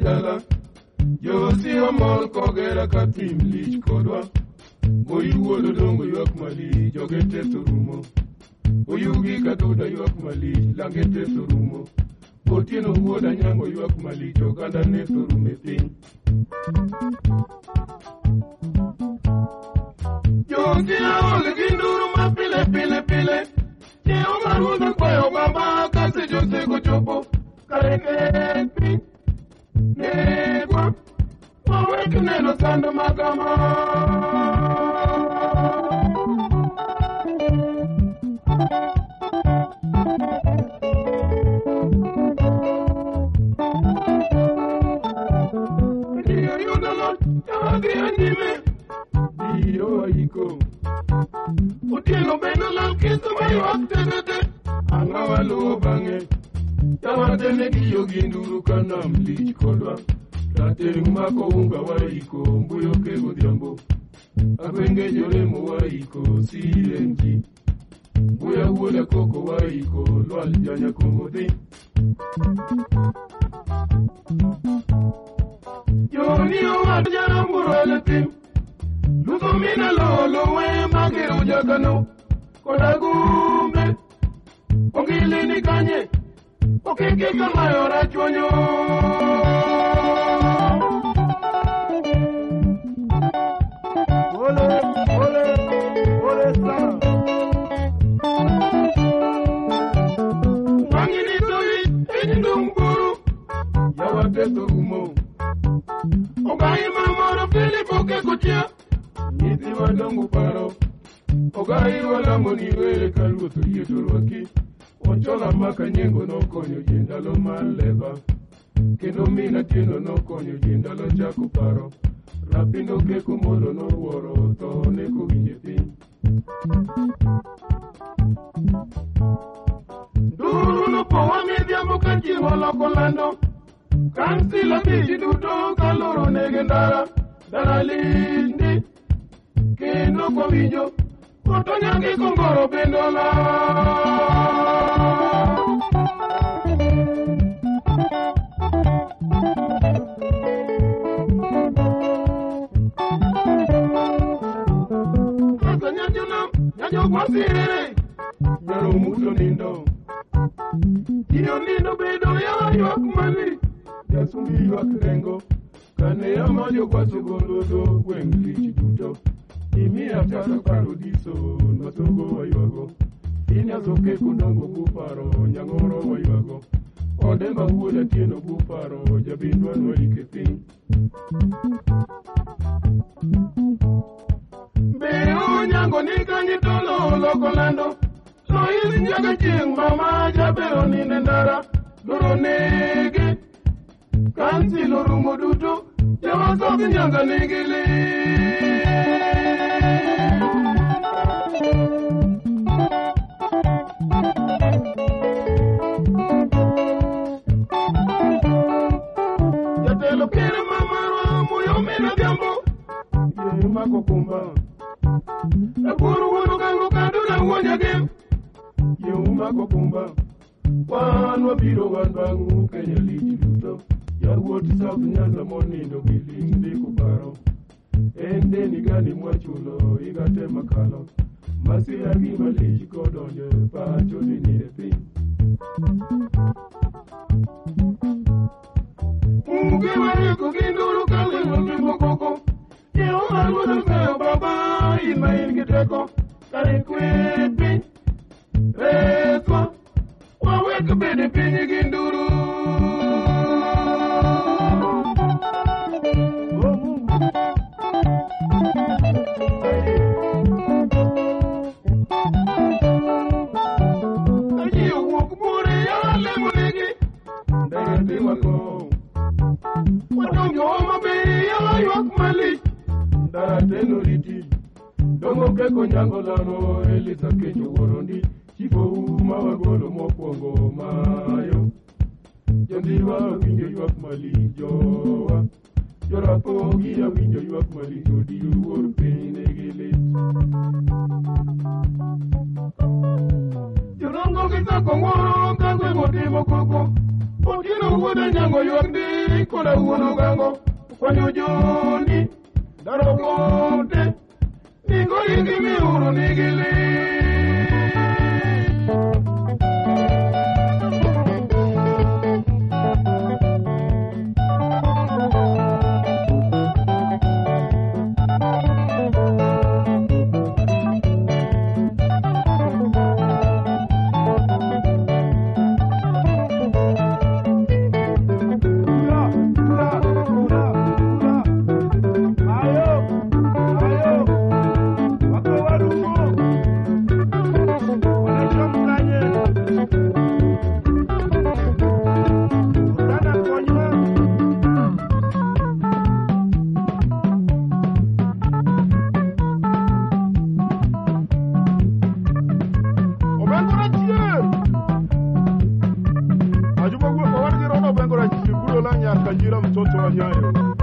dala Josi omol kogera katim lich kodwa Moiwuodo dongo ywak mali jogete sorumo Oyugi katoda ywak mali langete sorumo Otieno wuoda nyango ywak mali joganda ne sorume piny Josi aole ginduru ma pile pile pile Jeo maruza kwayo baba kasi Jose gochopo Kareke piny Negwa Maweki neno sando magama Ndiyo yudalo Yawagi anime Ndiyo ayiko Utieno beno lal kiso mayo aktenete Angawa luo bange Yawadene giyo ginduru kanam lich kodwa Rateng mako unga waiko mbuyo kego diambo Agwenge joremo waiko sirenji Mbuya uola koko waiko lwal janya komodi Yoni owad jana mburwele tim Luso mina lolo we magiro jagano Kodagumbe Ogilini kanye Okeke kamayo rachonyo Ole sa Mangini toli Ejindunguru Yawate sorumo Ogayi mamoro Filipo kekotia Niti wadongu paro Ogayi walamoni wele kaluto yetorwaki Ochola maka nyengo no konyo jindalo maleba Kendo mina tieno no konyo jindalo jako paro Rapindo keko molo no woro to neko winje piny Duru no powa midhiambo kachiwo loko lando Kansila miji duto kaloro nege ndara Dara lindi Kendo kwa winjo Koto nyangi kongoro bendola Kasa nyanyo kwa sirere Nyaro muto nindo Iyo nindo bedo ya ywak mali Jasumbi ywak rengo Kane ya majo kwa sogolodo Weng lich duto Imi ataka parodiso Nosogo wa ywago Inya soke kudongo buparo Nyangoro wa ywago Odemba uoda tieno buparo Jabindwan wa ikeping Beo nyango nika nyitolo loko lando So ili njaga chieng mama Jabero nine ndara Loro nege Kansi lorumo duto Jawa soki nyanga negele Jatelo kere mamaro Muyo mena diambo Yema kokumba Ekuru wano kango kaduna uonya game Yema kokumba Wanwa biro wanbangu Kenya liji duto Yawuoti South Nyanza monindo Biling diku paro Ende nigani mwachulo Igate makalo Masira gima liji kodonje Pacho dinire ping Mugiwa yako ginduru Kalingo kimo koko Yeo alwada meo baba Ima ingiteko Karikwe ping Reswa Waweka bede pinyi ginduru Keko nyango lano elisa kecho worondi Chifo mawagolo mokwongo mayo Jondiwa winjo ywak mali jowa Jorapo gira winjo ywak mali jodi uwor pene gele Jorongo kita kongoro kagwe motimo koko Otino uwoda nyango ywak di Kikola uono gango kwanyo joni daro wote Nigo yigi mi uru nigili Ajuma kwa wadi rono bengo la chikulo la nyaka jira mtoto wa nyayo